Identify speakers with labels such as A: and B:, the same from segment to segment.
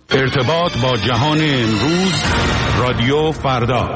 A: ارتباط با جهان امروز، رادیو فردا.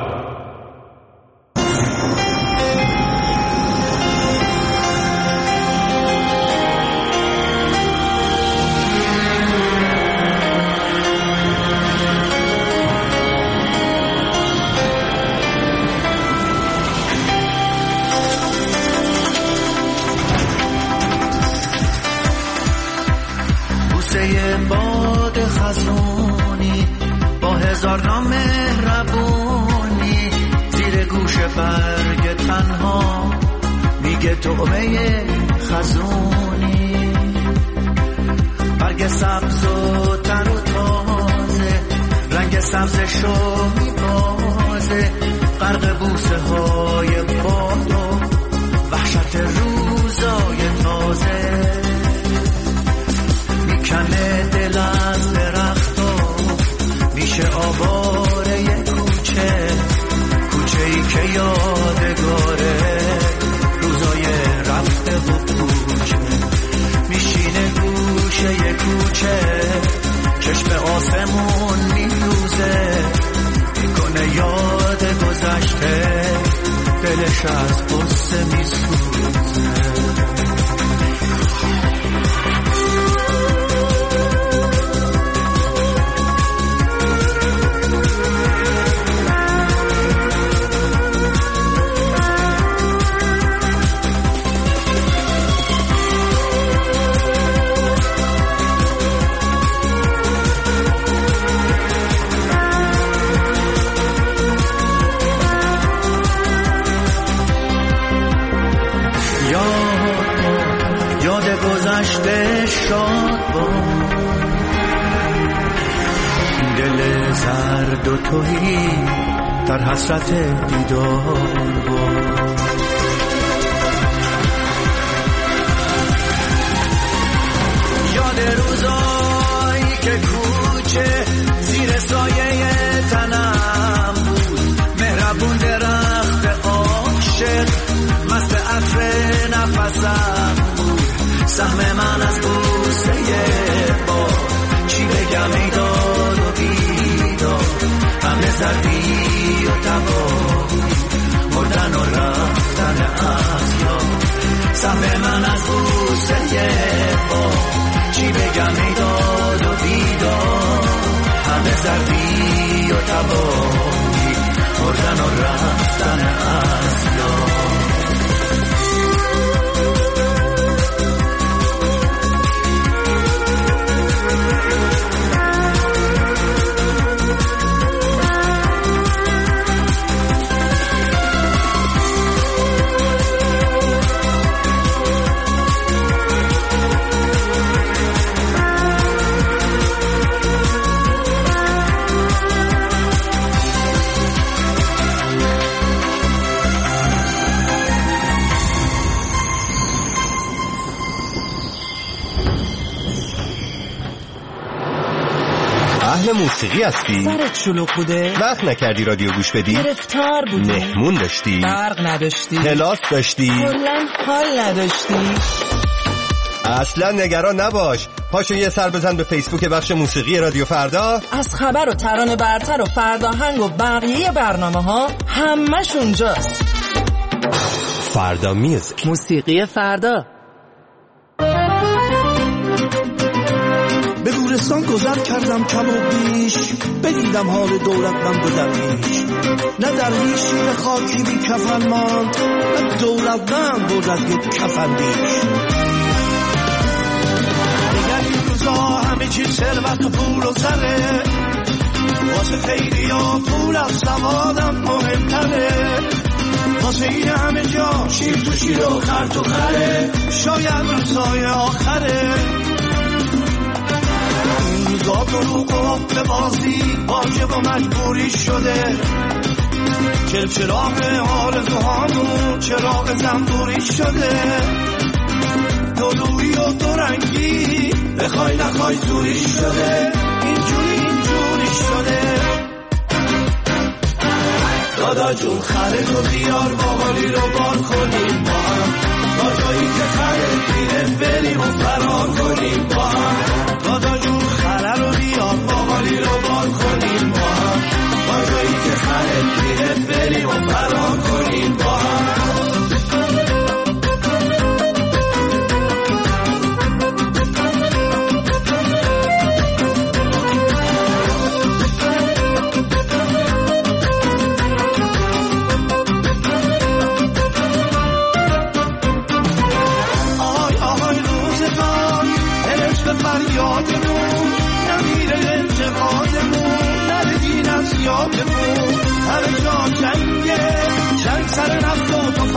B: باد خزونی با هزار نام مهربونی زیر گوش برگ تنها میگه طعمه خزونی، برگ سبز و تر و تازه رنگ سبزشو میبازه، غرق بوسه های باد و وحشت روزای تازه، کنه دل از درخت و میشه آواره یه کوچه، کوچه ای که یادگاره روزای رفته و کوچه، میشینه گوشه یه کوچه چشم آسمون میدوزه، میکنه یاد گذشته دلش از قصه میسوزه. گذشته شاد با دل زرد و توهی در حسرت دیدار با، یاد روزایی که کوچه زیر سایه تنم بود، مهربون درخت عاشق مست عطر نفسم بود، سهم من از بوسه با چی بگم ای داد و بیداد، همه زردی و تبایی مردن و رفتن از یاد، سهم من از بوسه با چی بگم ای داد و بیداد، همه زردی و تبایی مردن و رفتن از یاد.
C: اهل موسیقی هستی؟
D: سرت شلوغ بوده؟
C: وقت نکردی رادیو گوش بدی؟
D: گرفتار بودی؟
C: مهمون داشتی؟
D: برق نداشتی؟
C: کلاس داشتی؟
D: کلاً حال نداشتی؟
C: اصلا نگران نباش، پاشو یه سر بزن به فیسبوک بخش موسیقی رادیو فردا،
D: از خبر و ترانه برتر و فرداهنگ و بقیه برنامه ها همش اونجاست.
C: فردا میوزیک،
D: موسیقی فردا.
E: به گورستان گذر کردم کم و بیش، بدیدم حال دولتمند و درویش، نه درویشی به خاکی بی کفن ماند، نه دولتمند بود از یک کفن بیش. دیگر این روزا همه چیز ثروت و پول و زره، واسه خیلی ها پول از سوادم مهمتره، واسه این همه جا شیر تو شیر و خر تو خره، شاید روزای آخره. روزا دروغ و حب بازی واجب و مجبوری شده، چراغ آرزوهامون چراغ زنبوری شده، دلویی و دورنگی بخوای نخوای زوری شده، اینجوری شده. دادا جون خره تو بیار باقالی رو بار کنیم با هم، تا جایی که خره میره بریم و فرار کنیم با هم. دادا جون خره رو بیار باقالی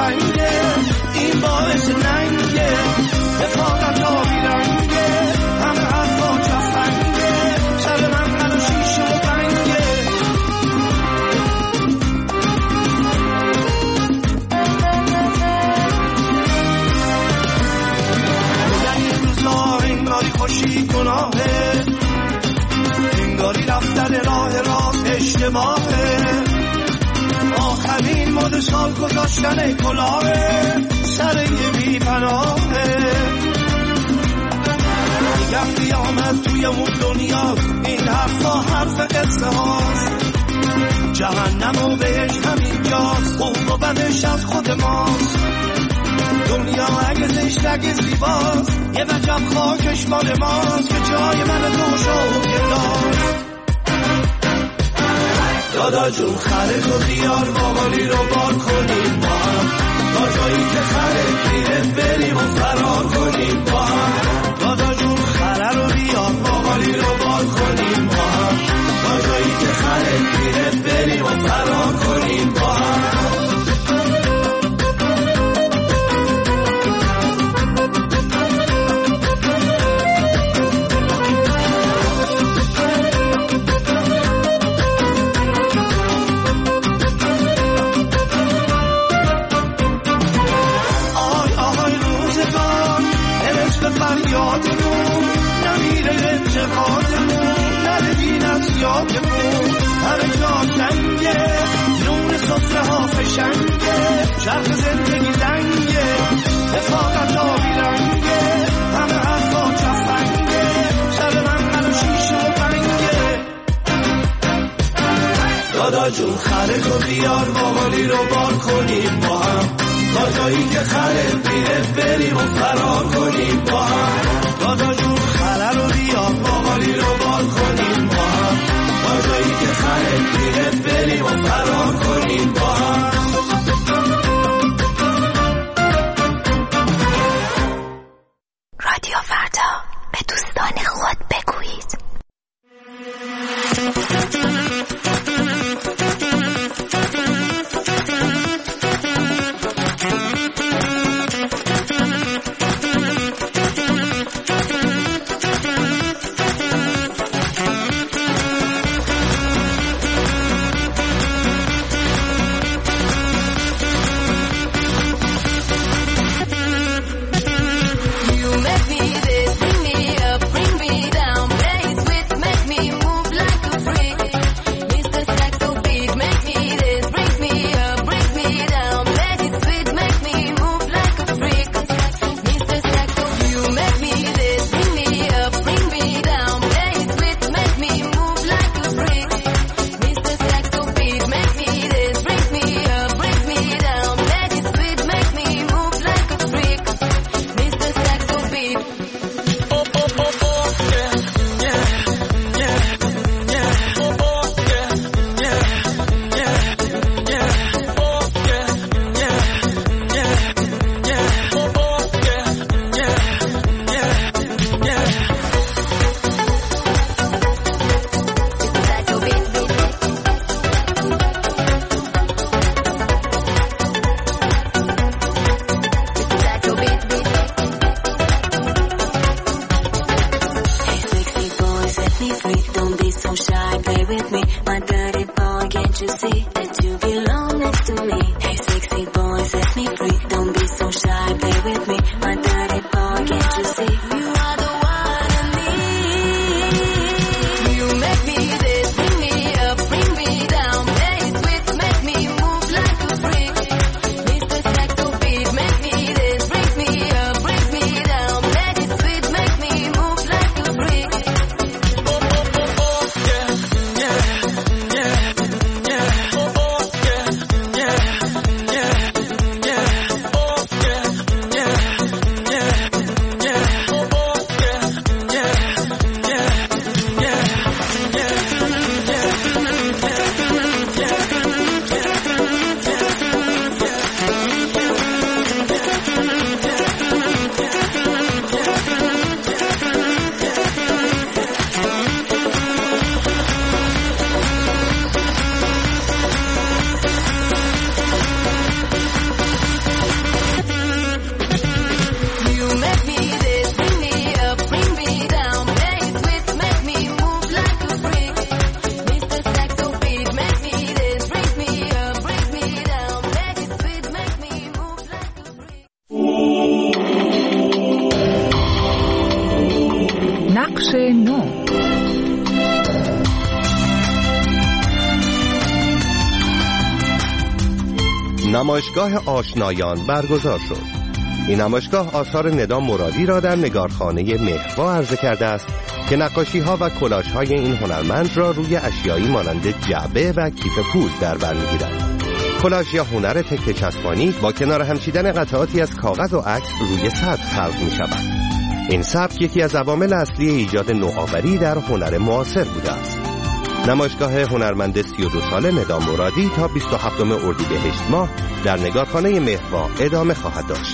E: تفنگه این باعث ننگه رفاقت آبی رنگه همه حرفا جفنگه سر من شیشه و بنگه میگن این روزا انگاری خوشی گناهه انگاری رفتن راه راست اشتباهه آخرین مد سال گذاشتن کلاهه سر یه بی پناهه میگم قیامت توی اون دنیا این حرفا حرف قصه هاست جهنم و بهش همینجاست خوب و بدش از خود ماست دنیا اگه زشت اگه زیباست یه وجب خاکش مال ماست که جای من تو شوق داشت دادا جون خره تو بیار باقالی رو بار کنیم با هم تا جایی که خره پیره بریم و فرار کنیم با هم دادا جون خره رو بیار باقالی رو بار کنیم با هم تا جایی که خره پیره بریم و فرار کنیم با هم یادمون نمیره انتقادمون نره دین از یادمون هر جا جنگه نون سفره ها فشنگه شرق زندگی زنگه رفاقت آبی رنگه همه حرفا جفنگه سر من شیشه و بنگه دادا جون خره تو بیار باقالی رو بار کنیم با هم تا جایی که خره پیره بریم و فرار کنیم با هم دادا جون خره رو بیار باقالی رو بار کنیم با هم تا جایی که خره پیره بریم و فرار کنیم با هم
F: رادیو فردا به دوستان خود بگویید
C: نمایشگاه آشنایان برگزار شد. این نمایشگاه آثار ندام مرادی را در نگارخانه مهروا عرضه کرده است که نقاشی‌ها و کلاژهای این هنرمند را روی اشیایی مانند جعبه و کیف پول در بر می‌گیرد. کلاژ یا هنر تکه چسبانی با کنار هم چیدن قطعاتی از کاغذ و عکس روی سطح خلق می‌شود. این سبک یکی از عوامل اصلی ایجاد نوآوری در هنر معاصر بوده است. نمایشگاه هنرمند 32 ساله ندام مرادی تا 27 اردیبهشت ماه در نگارخانه مهروا ادامه خواهد داشت.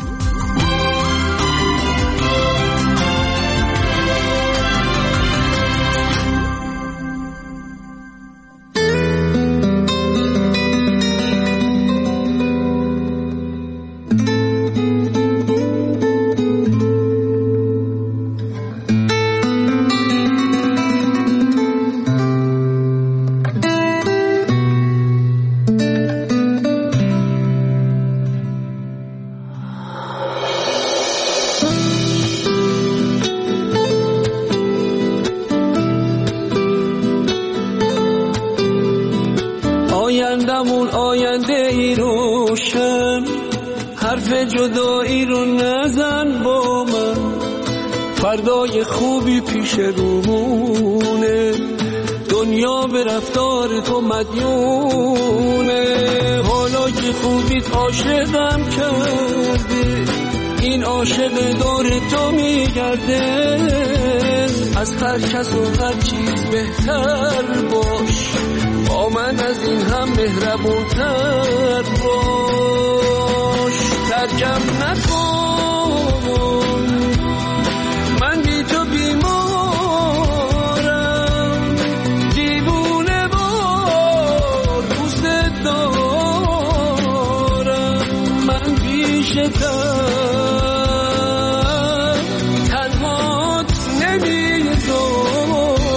G: آیندمون آینده ای روشن، حرف جدایی رو نزن با من، فردای خوبی پیش رومونه، دنیا به رفتار تو مدیونه، حالا که خوبیت عاشقم کرده، این عاشق دور تو میگرده، از هر کس و هر چیز بهتر باش، با من از این هم مهربونتر باش، ترکم نکن، من بی تو بیمارم، دیوونه وار دوست دارم، من بیشتر تنهات نمیذارم.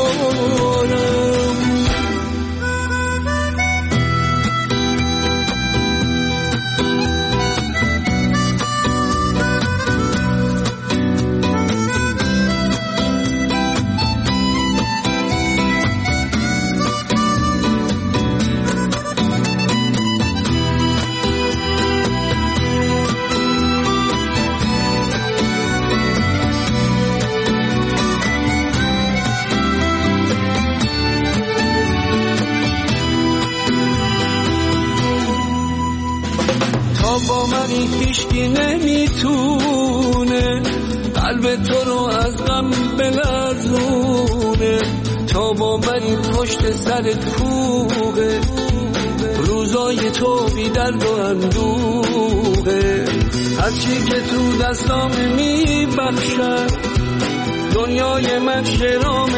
G: با من هیچکی نمیتونه قلب تو رو از غم بلرزونه، تا با من پشت سرت کوه، روزای تو بی درد و اندوه، هرچی که تو دستام میبخشم، دنیای من شرام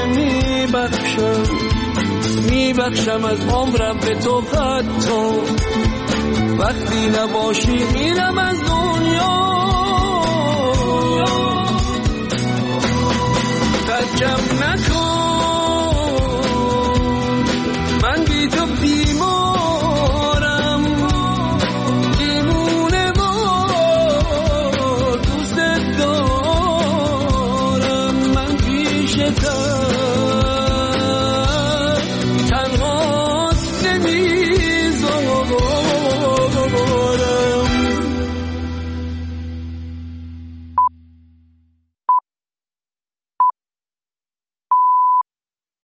G: میبخشم از عمرم به تو، حتی وقتی نباشی میرم از دنیا، ترکم نکن.